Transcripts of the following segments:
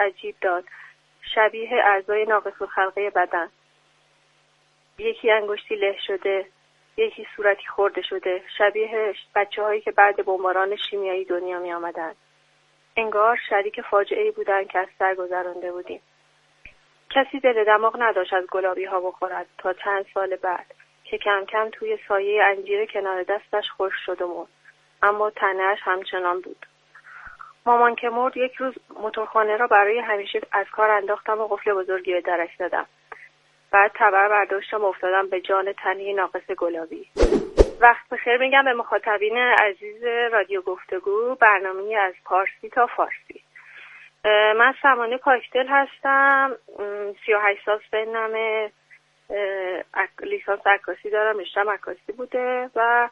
عجیب داد، شبیه اعضای ناقص الخلقه بدن. یکی انگشتی له شده، یکی صورتی خورده شده، شبیه بچه‌هایی که بعد بمباران شیمیایی دنیا می آمدن. انگار شریک فاجعه‌ای بودن که از سر گذرانده بودیم. کسی دل دماغ نداشت از گلابی ها بخورد تا چند سال بعد که کم کم توی سایه انجیر کنار دستش خشک شد و مرد، اما تنه‌اش همچنان بود. مامان که مرد یک روز موتورخانه را برای همیشه از کار انداختم و قفل بزرگی به درش زدم. بعد تبر برداشتم و افتادم به جان تنی ناقص گلابی. وقت بخیر میگم به مخاطبین عزیز رادیو گفتگو، برنامه‌ای از پارسی تا فارسی. من سمانه پاکدل هستم، 38 سال سنمه، لیسانس عکاسی دارم، رشته‌ام عکاسی بوده و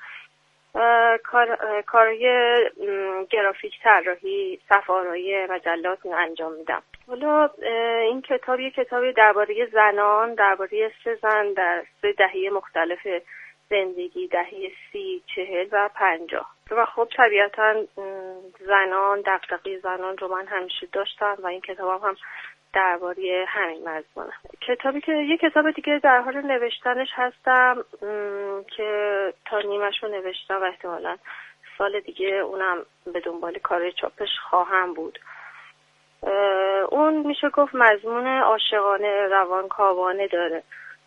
کارهای گرافیک، طراحی، صفحه‌آرایی مجلات انجام میدم. حالا این کتاب یک کتابی درباره زنان، درباره 3 زن در 3 دهه مختلف زندگی، دهه 30، 40 و 50. و خب طبیعتا زنان، دغدغه زنان رو من همیشه داشتم و این کتابم هم درباره همین مضمونه. کتابی که یک کتاب دیگه در حال نوشتنش هستم که تا نیمش رو نوشتم و احتمالاً سال دیگه اونم به دنبال کار چاپش خواهم بود. اون میشه گفت مضمون عاشقانه، روانکاوانه داره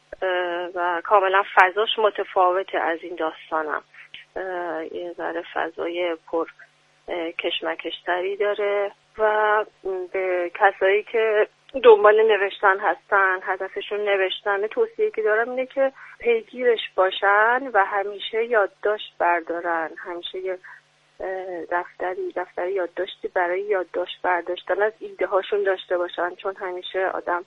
و کاملا فضاش متفاوته از این داستانم. یه ذره فضای پر کشمکشتری داره و به کسایی که دنبال نوشتن هستن، هدفشون نوشتن، توصیه که دارم اینه که پیگیرش باشن و همیشه یادداشت بردارن، همیشه یه دفتری یادداشتی برای یادداشت برداشتن از ایده هاشون داشته باشن، چون همیشه آدم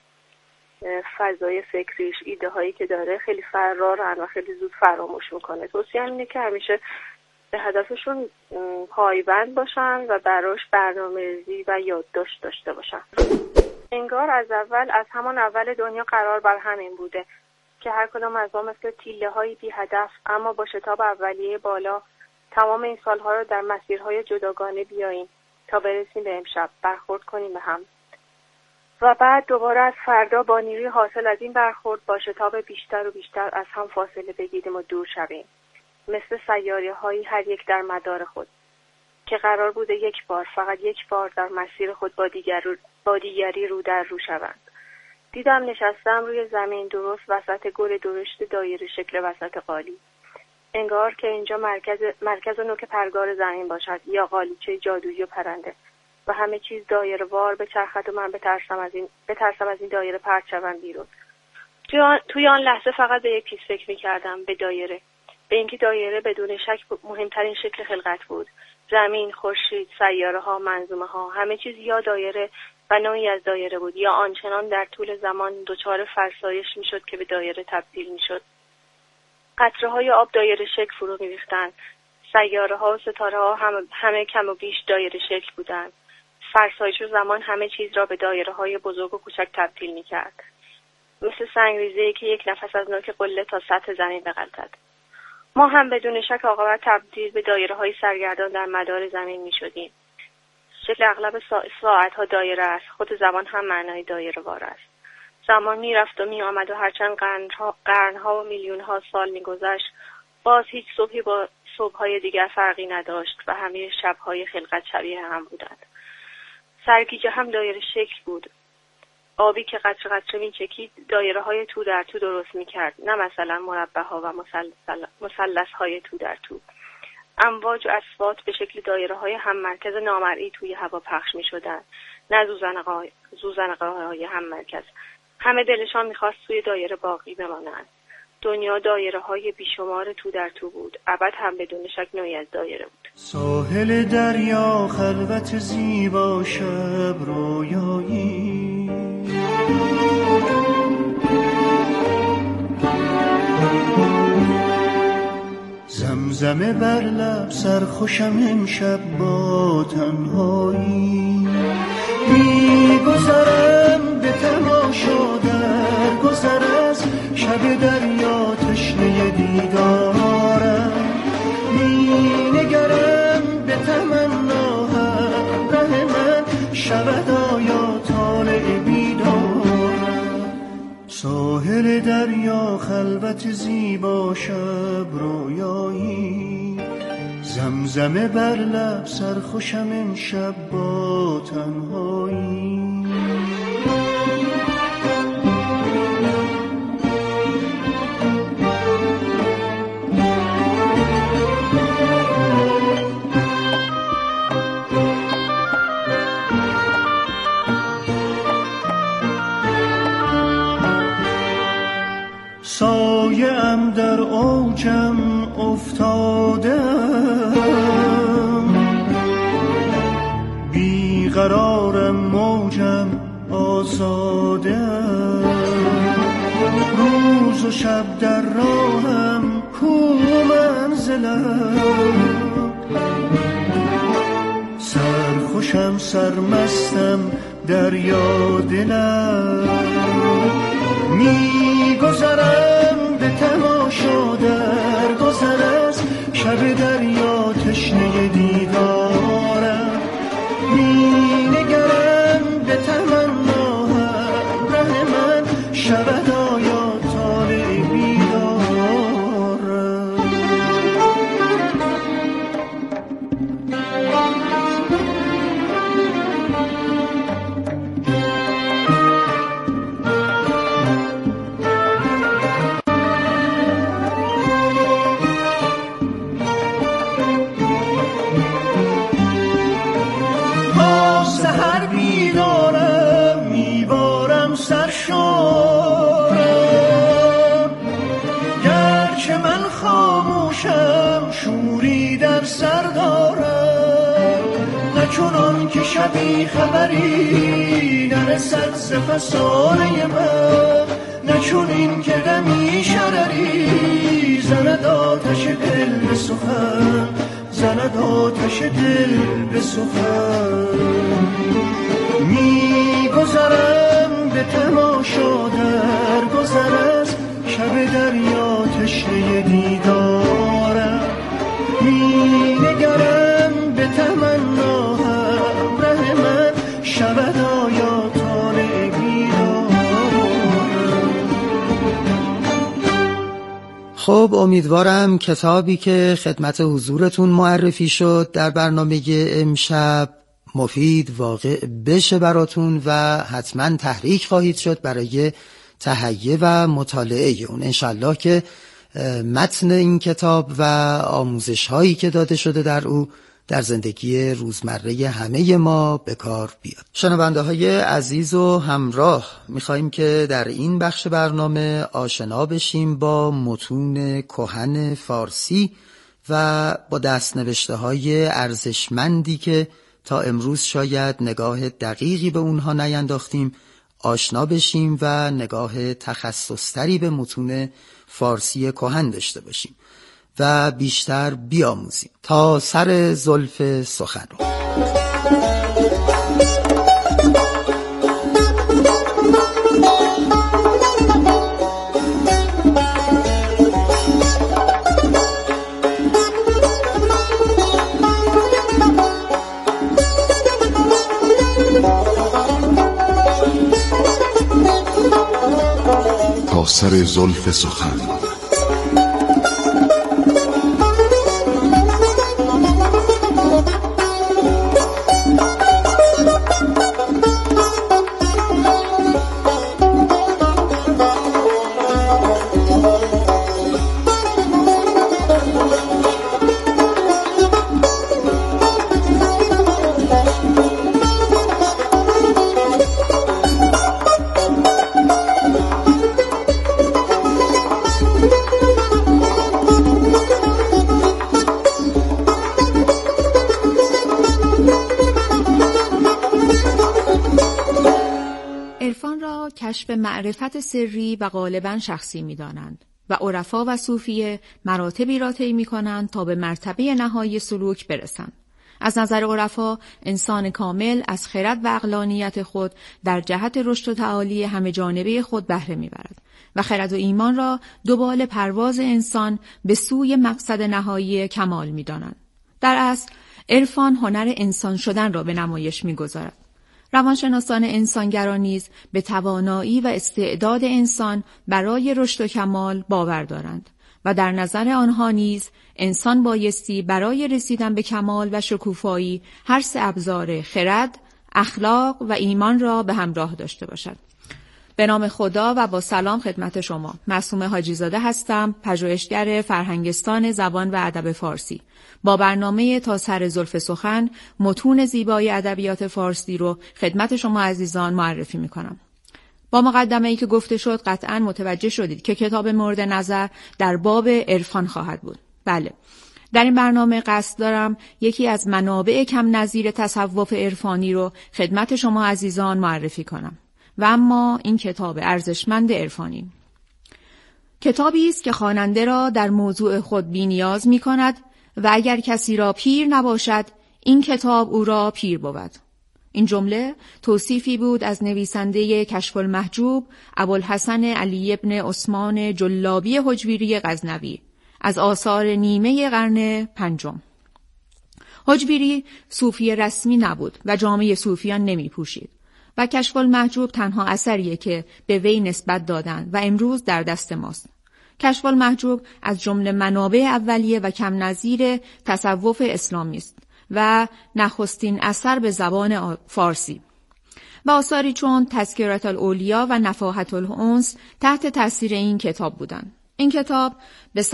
فضای فکریش، ایده هایی که داره خیلی فرارن و خیلی زود فراموش میکنه. توصیه اینه که همیشه به هدفشون پایبند باشن و براش برنامه‌ریزی و یادداشت داشته باشن. انگار از همان اول دنیا قرار بر همین بوده که هر کدام از ما مثل تیله هایی بی هدف اما با شتاب اولیه بالا تمام این سالها رو در مسیرهای جداگانه بیاییم تا برسیم به امشب، برخورد کنیم به هم و بعد دوباره از فردا با نیروی حاصل از این برخورد با شتاب بیشتر و بیشتر از هم فاصله بگیریم و دور شویم، مثل سیاره‌هایی هر یک در مدار خود که قرار بوده فقط یک بار در مسیر خود با دیگری رو در رو شوند. دیدم نشستم روی زمین درست وسط گل درشت دایره شکل وسط قالی. انگار که اینجا مرکز نوک پرگار زمین باشد یا قالیچه جادویی و پرنده و همه چیز دایره وار بچرخد و من بترسم از این دایره پرت شوم بیرون. توی آن لحظه فقط به یک چیز فکر می‌کردم، به دایره. به اینکه دایره بدون شک مهمترین شکل خلقت بود. زمین، خورشید، سیاره‌ها، منظومه‌ها، همه چیز یا دایره و نوعی از دایره بود یا آنچنان در طول زمان دچار فرسایش می‌شد که به دایره تبدیل می‌شد. قطره‌های آب دایره شکل فرو می‌ریختند. سیاره‌ها و ستاره‌ها همه کم و بیش دایره شکل بودند. فرسایش زمان همه چیز را به دایره‌های بزرگ و کوچک تبدیل می‌کرد. مثل سنگریزه‌ای که یک نفس از نوک قله تا سطح زمین بغلطد. ما هم بدون شک عاقبت تبدیل به دایره‌های سرگردان در مدار زمین می‌شدیم. شکل اغلب ساعت‌ها دایره است، خود زمان هم معنای دایره وار است. زمان می‌رفت و می‌آمد و هرچند قرن‌ها و میلیون‌ها سال می‌گذشت، باز هیچ صبحی با صبح‌های دیگر فرقی نداشت و همه شب‌های خلقت شبیه هم بودند. سرگیجه هم دایره شکل بود. آبی که قطره قطره می‌چکید دایره‌های تو در تو درست می‌کرد، نه مثلا مربع‌ها و مثلث‌های تو در تو. امواج و اصوات به شکل دایره‌های هم مرکز نامرئی توی هوا پخش می‌شدند، نه زوزنقه‌های هم مرکز. همه دلشان می‌خواست توی دایره باقی بمانند. دنیا دایره‌های بیشمار تو در تو بود، ابد هم بدون شک نوعی از دایره بود. ساحل دریا خلوت زیبا شب رویایی، زمزمه بر لب سرخوشم امشب با تنهایی، میگذرم به تماشا در گذر از شب دریا تشنه دیدارم، مینگرم به تمنا ره من شود آیا تا یا خلوت زیبا شب رویایی، زمزمه بر لب سرخوشم امشب با تنهایی. سایه‌ام در اوجم افتادم، بیقرارم موجم آزادم، روز و شب در راهم کو منزلم، سرخوشم سرمستم دریا دلم، می‌گذرم به تماشا در گذر از شب دریا تشنه دیدارم، می‌نگرم به تمناهم ره من شود آیا طالع بیدارم. چونان که شبی خبری نرسد ز فسانه من، نه چونین که دمی شرری زند آتش دل به سخن، زند آتش دل به سخن. می‌گذرم به تماشا در گذر از شب دریا تشنه دیدارم، می‌نگرم به تمنا ره من شود آیا طالع بیدارم. خب امیدوارم کتابی که خدمت حضورتون معرفی شد در برنامه امشب مفید واقع بشه براتون و حتما تحریک خواهید شد برای تهیه و مطالعه اون. انشالله که متن این کتاب و آموزش هایی که داده شده در او در زندگی روزمره همه ما به کار بیاد. شنونده های عزیز و همراه، میخواییم که در این بخش برنامه آشنا بشیم با متون کهن فارسی و با دستنوشته های ارزشمندی که تا امروز شاید نگاه دقیقی به اونها نینداختیم آشنا بشیم و نگاه تخصص‌تری به متون فارسی کهن داشته باشیم و بیشتر بیاموزیم. تا سر زلف سخنران. تا سر زلف سخن. کشف معرفت سری و غالباً شخصی می‌دانند و عرفا و صوفیه مراتبی را طی می‌کنند تا به مرتبه نهایی سلوک برسند. از نظر عرفا انسان کامل از خرد و عقلانیت خود در جهت رشد و تعالی همه جانبه خود بهره می‌برد و خرد و ایمان را دوبال پرواز انسان به سوی مقصد نهایی کمال می‌دانند. در اصل عرفان هنر انسان شدن را به نمایش می‌گذارد. روانشناسان انسانگرا نیز به توانایی و استعداد انسان برای رشد و کمال باور دارند و در نظر آنها نیز انسان بایستی برای رسیدن به کمال و شکوفایی هر سه ابزار خرد، اخلاق و ایمان را به همراه داشته باشد. به نام خدا و با سلام خدمت شما. معصومه حاجی زاده هستم، پژوهشگر فرهنگستان زبان و ادب فارسی. با برنامه تا سر زلف سخن متون زیبای ادبیات فارسی رو خدمت شما عزیزان معرفی می‌کنم. با مقدمه‌ای که گفته شد قطعاً متوجه شدید که کتاب مورد نظر در باب عرفان خواهد بود. بله. در این برنامه قصد دارم یکی از منابع کم نظیر تصوف عرفانی رو خدمت شما عزیزان معرفی کنم. و اما این کتاب ارزشمند عرفانی کتابی است که خواننده را در موضوع خود بی‌نیاز می‌کند و اگر کسی را پیر نباشد این کتاب او را پیر بود. این جمله توصیفی بود از نویسنده کشف المحجوب ابوالحسن علی ابن عثمان جلابی حجویری غزنوی از آثار نیمه قرن پنجم. حجویری صوفی رسمی نبود و جامه صوفیان نمی پوشید و کشف المحجوب تنها اثریه که به وی نسبت دادند و امروز در دست ماست. کشف المحجوب از جمله منابع اولیه و کم نظیر تصوف اسلامی است و نخستین اثر به زبان فارسی و آثاری چون تذکرة الاولیا و نفاحة الانس تحت تاثیر این کتاب بودند. این کتاب به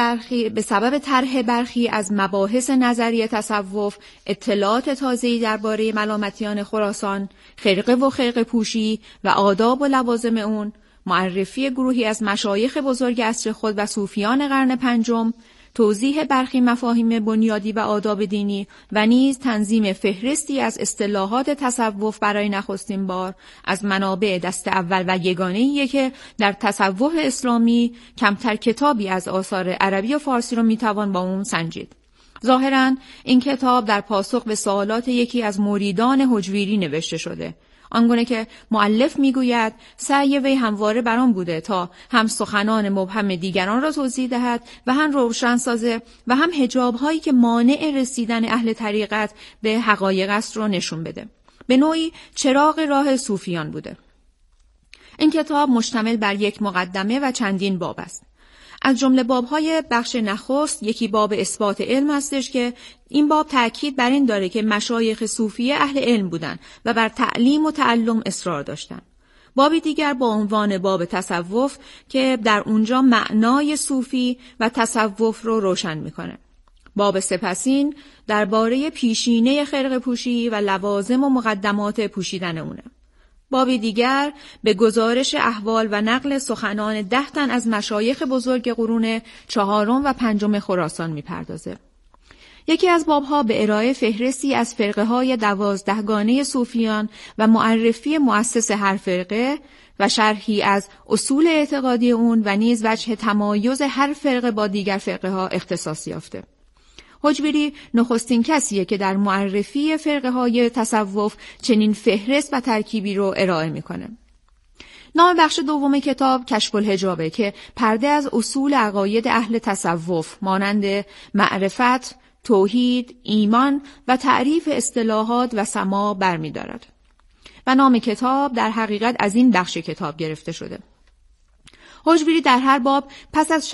سبب طرح برخی از مباحث نظری تصوف، اطلاعات تازه‌ای درباره ملامتیان خراسان، خرقه و خرقه پوشی و آداب و لوازم اون، معرفی گروهی از مشایخ بزرگ عصر خود و صوفیان قرن پنجم، توضیح برخی مفاهیم بنیادی و آداب دینی و نیز تنظیم فهرستی از اصطلاحات تصوف برای نخستین بار از منابع دست اول و یگانه‌ایه که در تصوف اسلامی کمتر کتابی از آثار عربی و فارسی رو میتوان با اون سنجید. ظاهراً این کتاب در پاسخ به سوالات یکی از مریدان حجویری نوشته شده، آنگونه که مؤلف میگوید سعی وی همواره بر آن بوده تا هم سخنان مبهم دیگران را توضیح دهد و هم روشن سازه و هم حجاب‌هایی که مانع رسیدن اهل طریقت به حقایق است را نشون بده. به نوعی چراغ راه صوفیان بوده. این کتاب مشتمل بر یک مقدمه و چندین باب است. از جمله باب‌های بخش نخست یکی باب اثبات علم هستش که این باب تأکید بر این داره که مشایخ صوفیه اهل علم بودند و بر تعلیم و تعلم اصرار داشتند. بابی دیگر با عنوان باب تصوف که در اونجا معنای صوفی و تصوف رو روشن میکنه. باب سپسین درباره پیشینه خرقه پوشی و لوازم و مقدمات پوشیدن اونه. بابی دیگر به گزارش احوال و نقل سخنان 10 تن از مشایخ بزرگ قرون 4 و 5 خراسان میپردازه. یکی از بابها به ارائه فهرستی از فرقه‌های 12 گانه صوفیان و معرفی مؤسس هر فرقه و شرحی از اصول اعتقادی اون و نیز وجه تمایز هر فرقه با دیگر فرقه‌ها اختصاص یافته. حجویری نخستین کسیه که در معرفی فرقه‌های تصوف چنین فهرست و ترکیبی رو ارائه میکنه. نام بخش دوم کتاب کشف الحجابه که پرده از اصول عقاید اهل تصوف مانند معرفت، توحید، ایمان و تعریف اصطلاحات و سما برمی‌دارد. و نام کتاب در حقیقت از این بخش کتاب گرفته شده. حجویری در هر باب پس از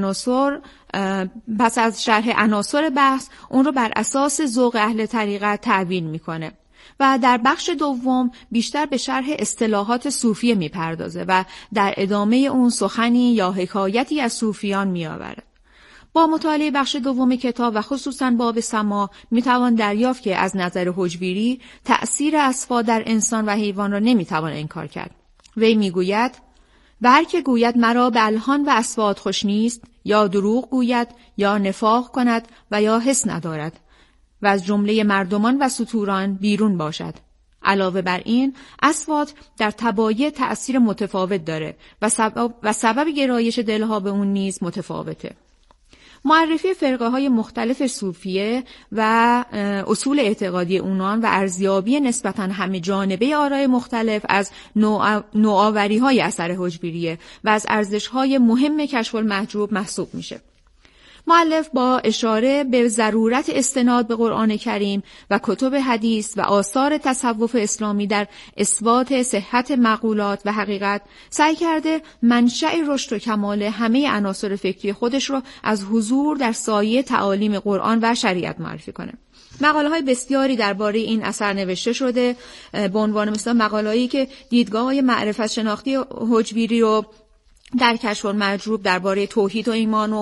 شرح عناصر بحث اون رو بر اساس ذوق اهل طریقت تعیین میکنه و در بخش دوم بیشتر به شرح اصطلاحات صوفیه میپردازه و در ادامه اون سخنی یا حکایتی از صوفیان میآورد. با مطالعه بخش دوم کتاب و خصوصاً باب سما میتوان دریافت که از نظر حجویری تأثیر اصفا در انسان و حیوان را نمیتوان انکار کرد. وی میگوید و هر که گوید مرا به الحان و اصوات خوش نیست یا دروغ گوید یا نفاق کند و یا حس ندارد و از جمله مردمان و ستوران بیرون باشد. علاوه بر این اصوات در طبایع تأثیر متفاوت داره و سبب گرایش دلها به اون نیز متفاوته. معرفی فرقه‌های مختلف صوفیه و اصول اعتقادی اونان و ارزیابی نسبتاً همه جانبه آراء مختلف از نوآوری‌های اثر حجویریه و از ارزش‌های مهم کشف المحجوب محسوب میشه. مؤلف با اشاره به ضرورت استناد به قرآن کریم و کتب حدیث و آثار تصوف اسلامی در اثبات صحت مقولات و حقیقت سعی کرده منشأ رشد و کمال همه عناصر فکری خودش رو از حضور در سایه تعالیم قرآن و شریعت معرفی کنه. مقاله‌های بسیاری درباره این اثر نوشته شده، به عنوان مثلا مقاله‌ای که دیدگاه‌های معرفت شناختی حجویری رو در کشف المجروب درباره توحید و ایمان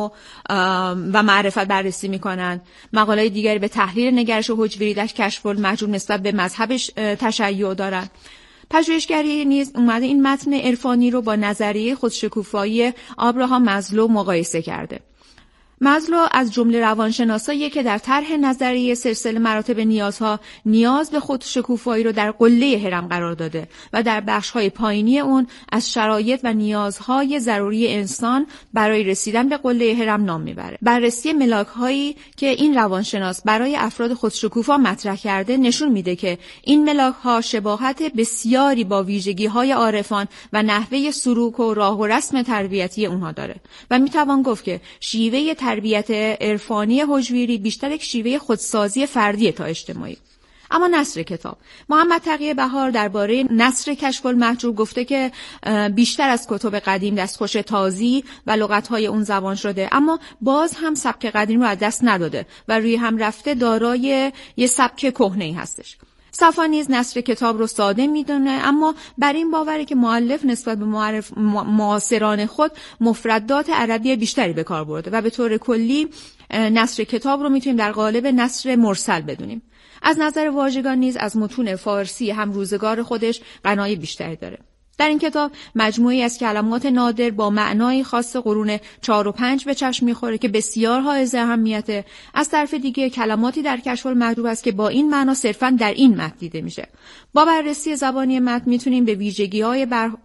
و معرفت بررسی می‌کنند. مقاله‌های دیگری به تحلیل نگرش حجویری در کشف المجروب نسبت به مذهبش تشیع دارند. پژوهشگری نیز اومده این متن عرفانی رو با نظریه خودشکوفایی آبراهام مازلو مقایسه کرده. مازلو از جمله روانشناسایی که در طرح نظریه سلسله مراتب نیازها نیاز به خودشکوفایی رو در قله هرم قرار داده و در بخش‌های پایینی اون از شرایط و نیازهای ضروری انسان برای رسیدن به قله هرم نام میبره. بررسی ملاک‌هایی که این روانشناس برای افراد خودشکوفا مطرح کرده نشون میده که این ملاک‌ها شباهت بسیاری با ویژگی‌های عارفان و نحوه سلوک و راه و رسم تربیتی اونها داره و میتوان گفت که شیوه تربیت عرفانی حجویری بیشتر یک شیوه خودسازی فردی تا اجتماعی. اما نثر کتاب، محمد تقی بهار درباره نثر کشف المحجوب گفته که بیشتر از کتب قدیم دستخوش تازی و لغت‌های اون زبان شده، اما باز هم سبک قدیم رو از دست نداده و روی هم رفته دارای یه سبک کهنه‌ای هستش. صفا نیز نثر کتاب رو ساده میدونه، اما بر این باوره که مؤلف نسبت به معاصران خود مفردات عربی بیشتری به کار برده و به طور کلی نثر کتاب رو میتونیم در قالب نثر مرسل بدونیم. از نظر واژگان نیز از متون فارسی هم روزگار خودش غنای بیشتری داره. در این کتاب مجموعی از کلمات نادر با معنای خاص قرون 4 و 5 به چشم میخوره که بسیار حائز اهمیته. از طرف دیگه کلماتی در کشف المحجوب است که با این معنا صرفاً در این متن دیده میشه. با بررسی زبانی متن میتونیم به ویژگی‌های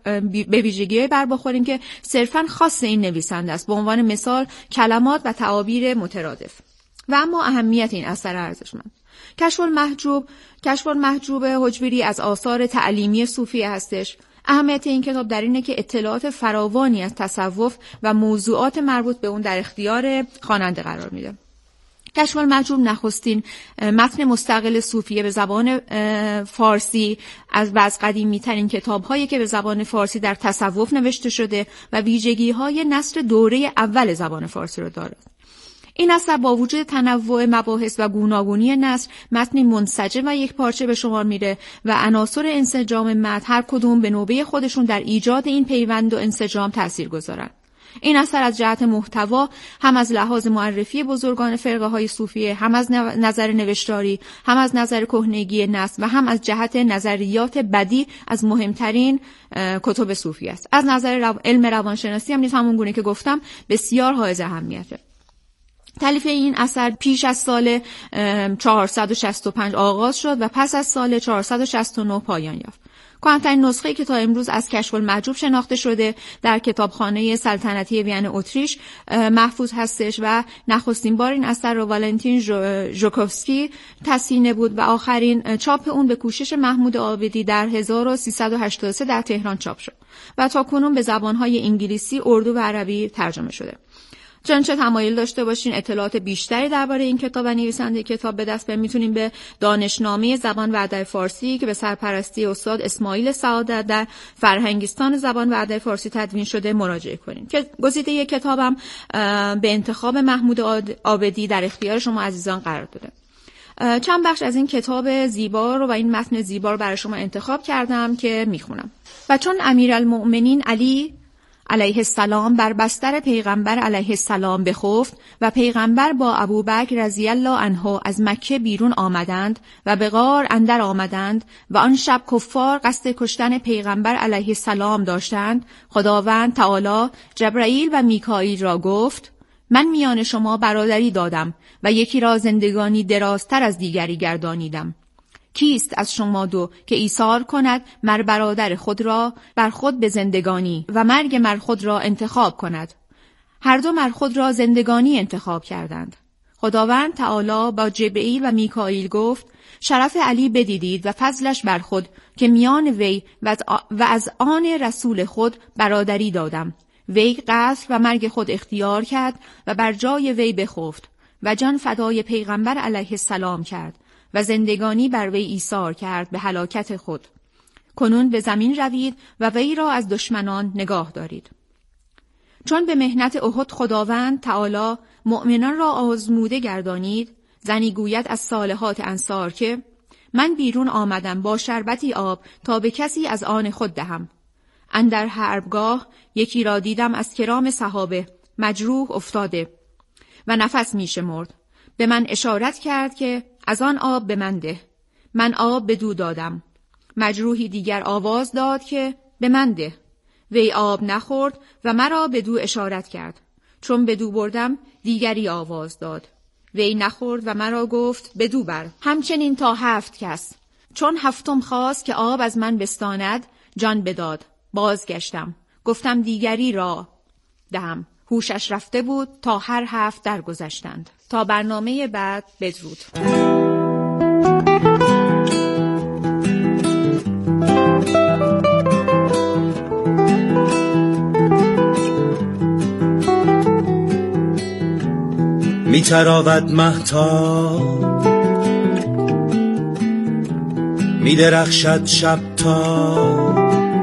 بر بخوریم که صرفاً خاص این نویسنده است، به عنوان مثال کلمات و تعابیر مترادف. و اما اهمیت این اثر ارزشمند. کشف المحجوب حجویری از آثار تعلیمی صوفیه هستش. اهمیت این کتاب در اینه که اطلاعات فراوانی از تصوف و موضوعات مربوط به اون در اختیار خواننده قرار میده. کشف المحجوب نخستین متن مستقل صوفیه به زبان فارسی از قدیمی ترین کتاب‌هایی که به زبان فارسی در تصوف نوشته شده و ویژگی‌های نثر دوره اول زبان فارسی رو دارد. این اثر با وجود تنوع مباحث و گوناگونی نثر متنی منسجم و یک پارچه به شمار میره و عناصر انسجام متن هر کدوم به نوبه خودشون در ایجاد این پیوند و انسجام تأثیر گذارن. این اثر از جهت محتوا هم از لحاظ معرفی بزرگان فرقه های صوفیه، هم از نظر نوشتاری، هم از نظر کهنگی نثر و هم از جهت نظریات بدیع از مهمترین کتب صوفی است. از نظر علم روانشناسی هم نیز همون گونه که گفتم بسیار حائز اهمیته. تألیف این اثر پیش از سال 465 آغاز شد و پس از سال 469 پایان یافت. کهن‌ترین نسخه‌ای که تا امروز از کشف المحجوب شناخته شده در کتابخانه سلطنتی وین اتریش محفوظ هستش و نخستین بار این اثر رو والنتین ژوکوفسکی تصحیح بود و آخرین چاپ اون به کوشش محمود عابدی در 1383 در تهران چاپ شد و تاکنون به زبان‌های انگلیسی، اردو و عربی ترجمه شده. چنانچه تمایل داشته باشین اطلاعات بیشتری درباره این کتاب و نویسنده کتاب به دست بیارین، میتونین به دانشنامه زبان و ادب فارسی که به سرپرستی استاد اسماعیل سعادت در فرهنگستان زبان و ادب فارسی تدوین شده مراجعه کنین. که گزیده کتابم به انتخاب محمود عابدی در اختیار شما عزیزان قرار داده. چند بخش از این کتاب زیبا رو و این متن زیبا رو برای شما انتخاب کردم که میخونم. و چون امیرالمؤمنین علی علیه السلام بر بستر پیغمبر علیه السلام بخفت و پیغمبر با ابوبکر رضی الله عنه از مکه بیرون آمدند و به غار اندر آمدند و آن شب کفار قصد کشتن پیغمبر علیه السلام داشتند، خداوند تعالی جبرائیل و میکائیل را گفت: من میان شما برادری دادم و یکی را زندگانی درازتر از دیگری گردانیدم. کیست از شما دو که ایثار کند مر برادر خود را بر خود به زندگانی و مرگ مر خود را انتخاب کند؟ هر دو مر خود را زندگانی انتخاب کردند. خداوند تعالی با جبرئیل و میکائیل گفت: شرف علی بدیدید و فضلش بر خود که میان وی و از آن رسول خود برادری دادم. وی قتل و مرگ خود اختیار کرد و بر جای وی بخفت و جان فدای پیغمبر علیه السلام کرد و زندگانی بر وی ایثار کرد به هلاکت خود. کنون به زمین روید و وی را از دشمنان نگاه دارید. چون به مهنت احد خداوند تعالی مؤمنان را آزموده گردانید، زنی گوید از صالحات انصار که من بیرون آمدم با شربتی آب تا به کسی از آن خود دهم. اندر حربگاه یکی را دیدم از کرام صحابه مجروح افتاده و نفس می شمرد. به من اشارت کرد که از آن آب به من ده. من آب بدو دادم. مجروحی دیگر آواز داد که به من ده. وی آب نخورد و مرا بدو اشارت کرد. چون بدو بردم دیگری آواز داد. وی نخورد و مرا گفت بدو بر. همچنین تا 7 کس. چون 7م خواست که آب از من بستاند جان بداد. بازگشتم. گفتم دیگری را دهم. هوشش رفته بود تا هر 7 درگذشتند. تا برنامه بعد بدرود. می تراود مهتاب، می درخشد شب تا،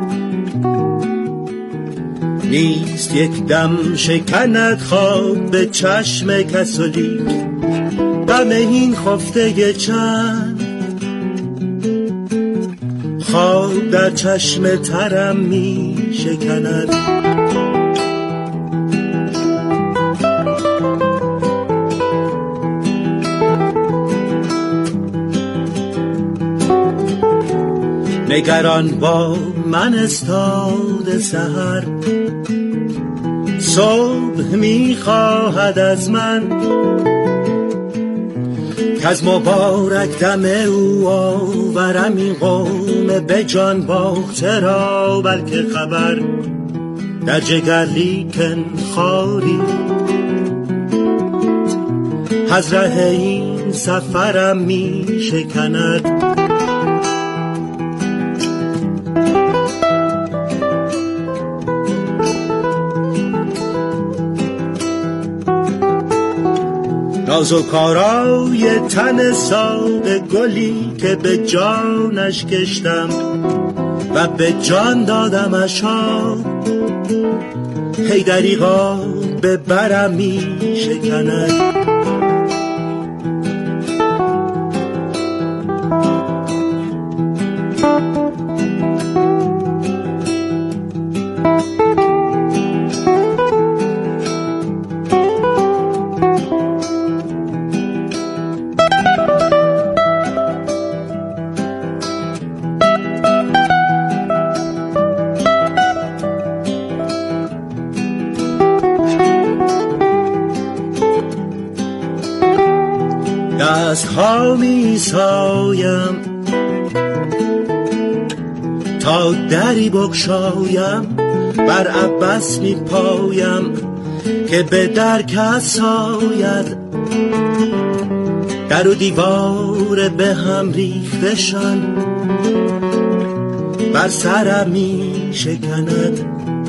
نیست یک دم شکند خواب به چشم کسولی. غم این خفته چند خواب در چشم ترم می شکند. نگران با من استاد سحر، صبح می‌خواهد از من که از مبارک دم او آورم این قوم به جان باخته را. بلکه خبر در جگر لیکن خالی، از ره این سفرم می‌شکند. نازوکارای تن ساده گلی که به جانش کشتم و به جان دادمش ها، هی دریغا به برم می شکند. دست‌ها می‌سایم تا دری بگشایم، بر عباس می‌پایم که به در کس آید. در و دیوار به هم ریختشان بر سرم می‌شکند.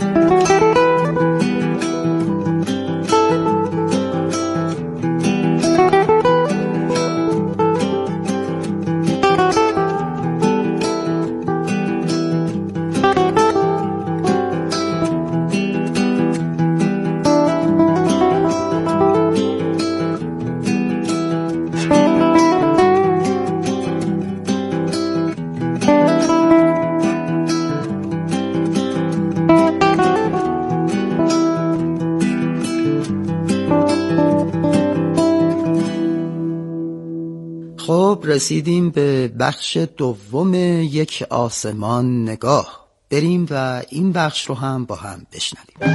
رسیدیم به بخش دوم یک آسمان نگاه. بریم و این بخش رو هم با هم بشنویم.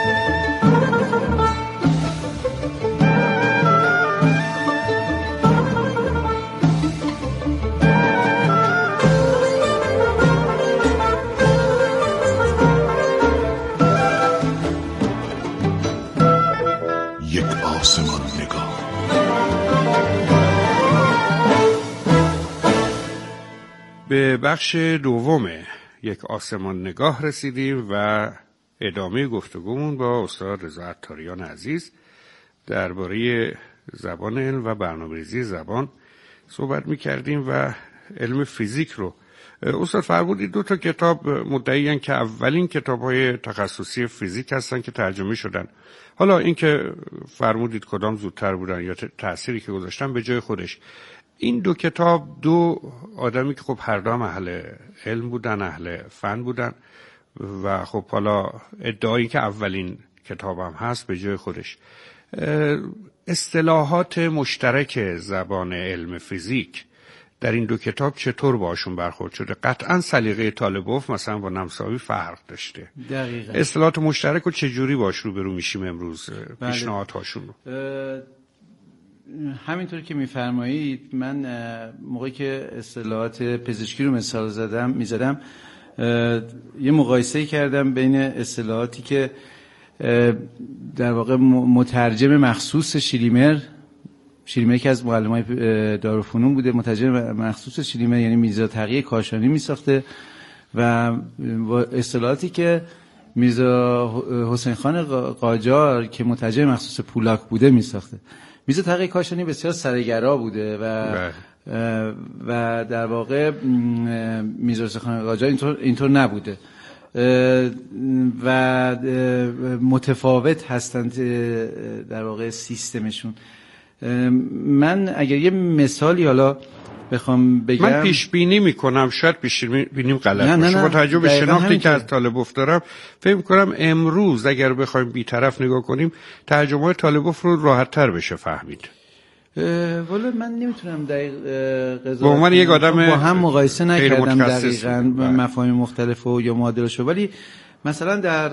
یک آسمان نگاه. به بخش دوم یک آسمان نگاه رسیدیم و ادامه گفتگومون با استاد رضا عطاریان عزیز درباره زبان علم و برنامه‌ریزی زبان صحبت می‌کردیم و علم فیزیک رو. استاد فرمودید 2 تا کتاب مدعی‌اند که اولین کتاب‌های تخصصی فیزیک هستن که ترجمه شدن. حالا این که فرمودید کدام زودتر بودن یا تأثیری که گذاشتن به جای خودش، این 2 کتاب 2 آدمی که خب هر دو اهل علم بودن، اهل فن بودن و خب حالا ادعایی که اولین کتابم هست به جای خودش. اصطلاحات مشترک زبان علم فیزیک در این 2 کتاب چطور باشون برخورد شده؟ قطعا سلیقه طالبوف مثلا با نمساوی فرق داشته. دقیقاً. اصطلاحات مشترک رو چجوری باش روبرو میشیم امروز؟ پیشنهادهاشون رو. همینطور که میفرمایید، من موقعی که اصطلاحات پزشکی رو مثال میزدم یه مقایسه کردم بین اصطلاحاتی که در واقع مترجم مخصوص شیلیمر که از معلمای دارالفنون بوده، مترجم مخصوص شیلیمر یعنی میرزا تقی کاشانی میساخته، و اصطلاحاتی که میرزا حسین خان قاجار که مترجم مخصوص پولاک بوده میساخته. میرزا تقی کاشانی بسیار سرگرا بوده و در واقع میرزا حسین خان قاجار اینطور نبوده و متفاوت هستند در واقع سیستمشون. من اگر یه مثالی حالا بخوام بگم، من پیش بینی میکنم، شاید پیش بینیم غلط باشه، با توجه به شناختی که از طالبوف دارم فکر میکنم امروز اگر بخوایم بی‌طرف نگاه کنیم ترجمه طالبوف رو راحت تر بشه فهمید. والا من نمیتونم دقیق قضاوت با عنوان یک آدم با هم مقایسه نکردم دقیقاً مفاهیم مختلف و یا معادلشو، ولی مثلا در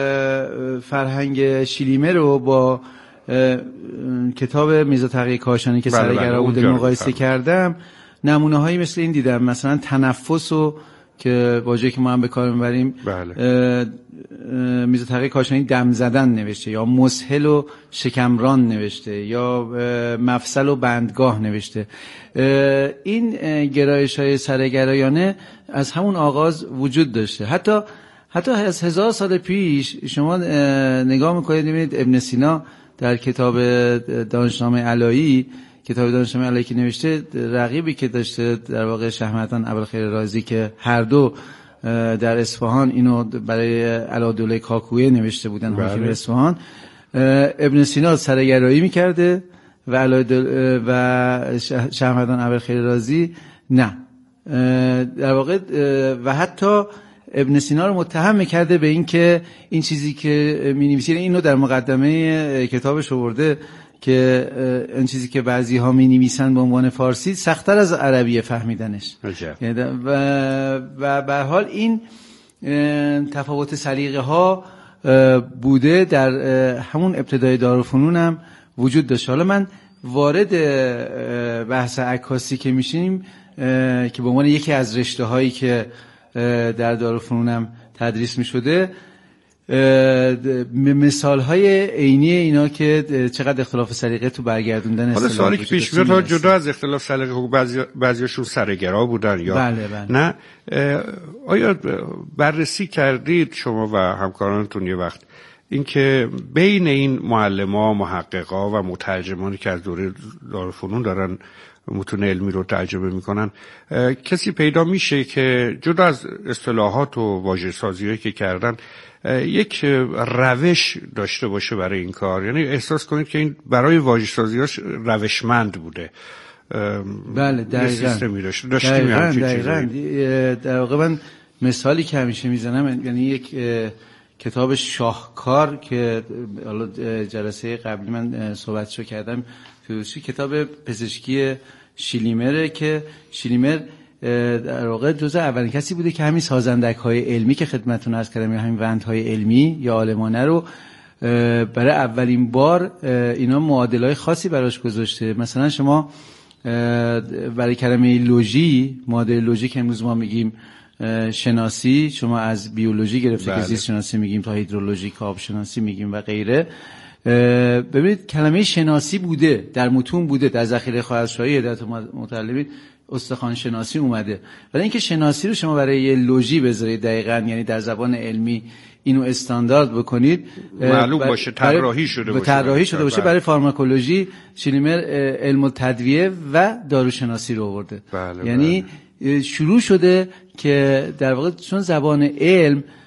فرهنگ شیلیمر رو با کتاب میرزا تقی کاشانی که سرگرا بوده مقایسه کردم، نمونه هایی مثل این دیدم. مثلا تنفس رو که واژه‌ای که ما هم به کار میبریم، میرزا تقی کاشانی دم زدن نوشته، یا مسهل و شکمران نوشته، یا مفصل و بندگاه نوشته. این گرایش‌های سرگرایانه از همون آغاز وجود داشته. حتی از 1000 سال پیش شما نگاه میکنید میبینید ابن سینا در کتاب دانشنامه علایی که نوشته، رقیبی که داشته در واقع شهمدان ابوالخیر رازی که هر دو در اصفهان اینو برای علادوله کاکویه نوشته بودن، حاکم اصفهان، ابن سینا سرگرایی میکرده و شهمدان ابوالخیر رازی نه. در واقع و حتی ابن سینا رو متهم میکرده به این که این چیزی که مینویسه، اینو در مقدمه کتابش آورده که این چیزی که بعضی ها مینویسن به عنوان فارسی سخت‌تر از عربی فهمیدنش. و به هر حال این تفاوت سلیقه ها بوده در همون ابتدای دارالفنون هم وجود داشته. حالا من وارد بحث عکاسی که میشیم که به عنوان یکی از رشته هایی که در دارالفنون تدریس میشده، مثال های عینی اینا که چقدر اختلاف سلیقه تو برگردوندن حالا سوالی که پیش میاد، ها جدا از اختلاف سلیقه، بعضیاشون سرگرا بودن یا بله. نه، آیا بررسی کردید شما و همکارانتون یه وقت اینکه بین این معلما، محققا و مترجمانی که از دوره دارالفنون دارن متون علمی رو ترجمه میکنن، کسی پیدا میشه که جدا از اصطلاحات و واژه‌سازی‌هایی که کردن یک روش داشته باشه برای این کار؟ یعنی احساس کنید که این برای واژه‌سازی‌هاش روشمند بوده. بله دقیقاً. سیستمی دقیقاً. در واقع من مثالی که همیشه میزنم، یعنی یک کتاب شاهکار که حالا جلسه قبلی من صحبتشو کردم، کتاب پزشکی شیلیمره که شیلیمر در واقع جزء اولین کسی بوده که همین سازندک‌های علمی که خدمتتون عرض کردم، یا همین وندهای علمی یا عالمانه رو برای اولین بار اینا معادلای خاصی براش گذاشته. مثلا شما برای کلمه لوژی، معادل لوژی که امروز ما میگیم شناسی، شما از بیولوژی گرفته که زیست شناسی میگیم تا هیدرولوژی که آب شناسی میگیم و غیره، ببینید کلمه شناسی بوده در متون، بوده در ذخیره خواهرشاهی هدایت متعلمین، استخوان شناسی اومده. ولی اینکه شناسی رو شما برای یه لوژی بذارید دقیقاً، یعنی در زبان علمی اینو استاندارد بکنید، معلوم باشه طراحی شده باشه. برای فارماکولوژی شلیمر علم التدویه و داروشناسی رو آورده. یعنی شروع شده که در واقع چون زبان علم